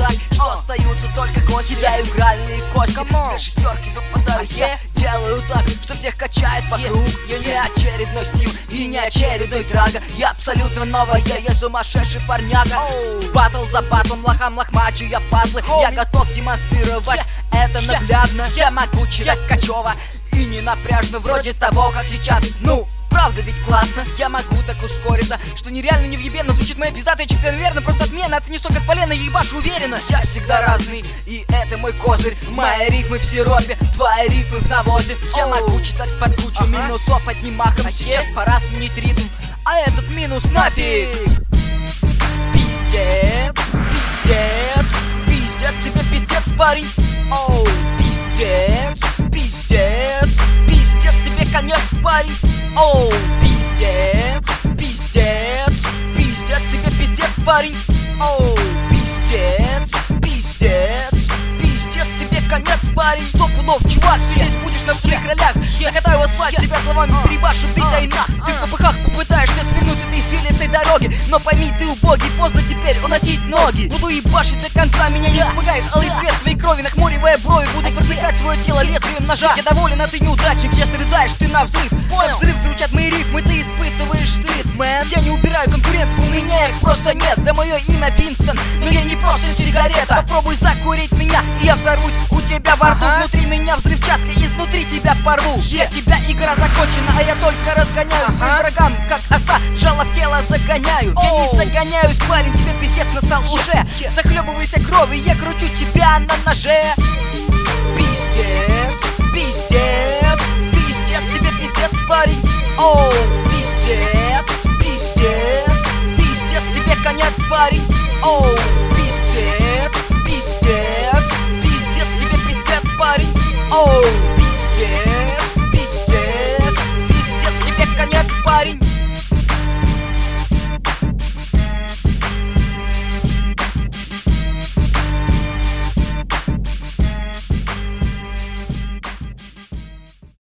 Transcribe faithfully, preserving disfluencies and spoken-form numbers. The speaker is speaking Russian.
так, что остаются только кости. Кидаю игральные кости, две шестерки выпадают. Я делаю так, что всех качает вокруг. Я не очередной стил и не очередной драга. Я абсолютно новая, я сумасшедший парняга. Батл за батлом, лохам лохмачу я пазлы. Я готов демонстрировать это наглядно. Я могучий, так качево и не напряжно, вроде того, как сейчас. Ну, правда ведь классно, я могу так ускориться, что нереально невъебенно звучит моя пиздатая чипка, наверное, просто отмена. Это не столько как полено, я ебашу уверенно. Я всегда разный, и это мой козырь. Мои рифмы в сиропе, твои рифмы в навозе. Я могу читать под кучу минусов одним махом. Сейчас пора сменить ритм, а этот минус нафиг. Пиздец, пиздец, пиздец, тебе пиздец, парень. Оу, пиздец, пиздец, пиздец, тебе конец, парень. Оу, пиздец, пиздец, пиздец, тебе пиздец, парень. Оу, пиздец, пиздец, пиздец, тебе конец, парень. Сто пудов, чувак, ты здесь будешь на вторых ролях. Закатаю асфальт, тебя словами перебашу, битай нах. Ты в попыхах попытаешься свернуть этой извилистой дороги, но пойми, ты убогий, поздно теперь уносить ноги. Буду ебашить до конца, меня не испугает алый цвет твоей крови, нахмуривая брови. Буду протыкать твое тело лезвием ножа. Я доволен, а ты неудачник, честно рыдаешь, ты на взрыв. Как взрыв звучат мои рифмы, ты испытываешь стыд, мэн. Я не убираю конкурентов, у меня их просто нет. Да мое имя Винстон, но я не просто сигарета. Попробуй закурить меня, и я взорвусь у тебя во рту. Внутри меня взрывчатка, изнутри тебя порву. Я тебя игра закончена, а я только разгоняю своим врагам, как оса, жало в тело загоняю. Я не загоняюсь, парень, тебе пиздец настал уже. Захлебывайся кровью, я кручу тебя на ноже. Пиздец, пиздец, пиздец, тебе пиздец, парень. Оу.